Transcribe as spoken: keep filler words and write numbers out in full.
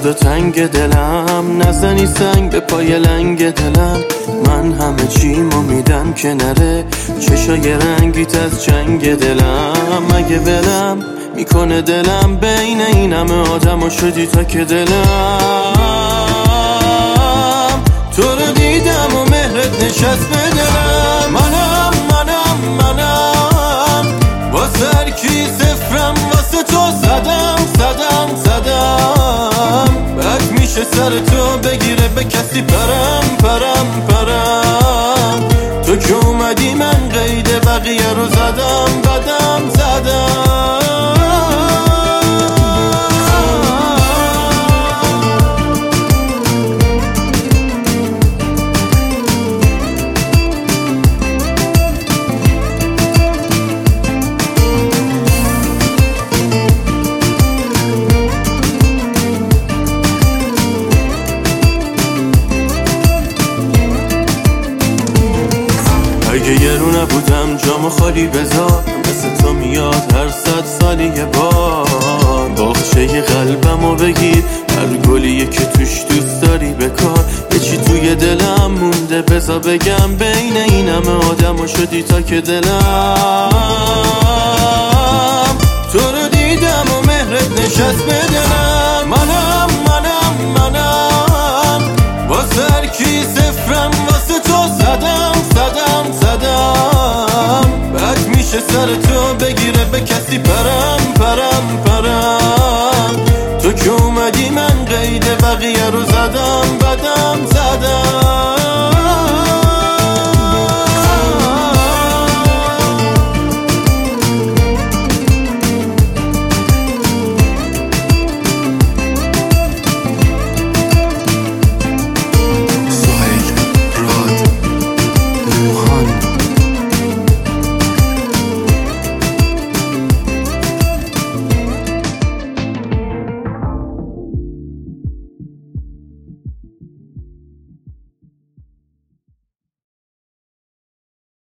فردا تنگ دلم، نزنی سنگ به پای لنگ دلم. من همه چیمو میدم که نره، چشای رنگیت از جنگ دلم. مگه ولم میکنه دلم، بین این همه آدم و شدی تا که دلم. تو رو دیدم و مهرت نشست به دلم. منم منم منم واسه هر کی صفرم، واسه تو زدم زدم زدم. بد میشه سر تو بگیره به کسی پرم پرم پرم. تو که اومدی من قید بقیه رو زدم بدم زدم. اگه یه رو نبودم جامو خالی بذار، مثل تو میاد هر صد سالی یه بار. باغچه قلبمو بگیر، هر گلیه که توش دوست داری بکار. به چی توی دلم مونده بذار بگم، بین این همه آدم و شدی تا که دلم. تو رو دیدم و مهرت نشست به دلم. منم منم منم واسه هر کی صفرم،